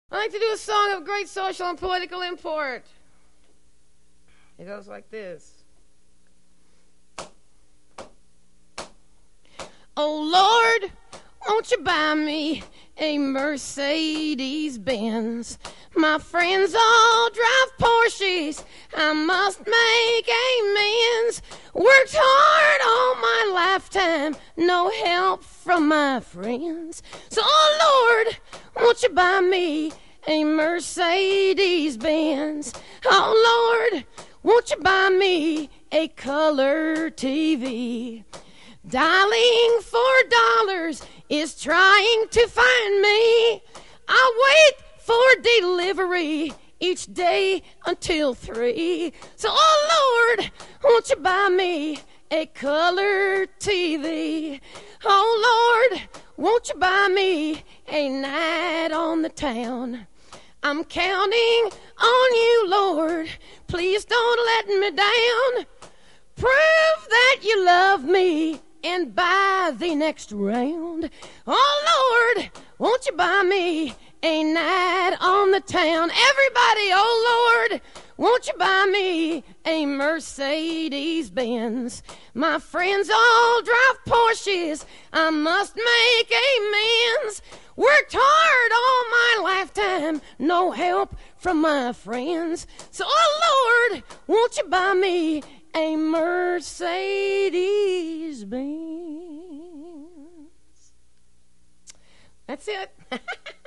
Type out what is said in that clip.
I like to do a song of great social and political import. It goes like this. Oh Lord, won't you buy me a Mercedes-Benz? My friends all drive Porsches. I must make amends. Worked hard all my lifetime, no help from my friends. So, oh Lord, won't you buy me a Mercedes-Benz? Oh Lord, won't you buy me a color TV? Dialing $4 is trying to find me. I wait for delivery each day until 3. So, oh Lord, won't you buy me a color TV? Oh Lord, won't you buy me a night on the town? I'm counting on you, Lord. Please don't let me down. Prove that you love me and buy the next round. Oh Lord, won't you buy me a night on the town? Everybody, oh Lord, won't you buy me a Mercedes-Benz? My friends all drive Porsches. I must make amends. Worked hard all my lifetime, no help from my friends. So, oh Lord, won't you buy me a Mercedes-Benz? That's it.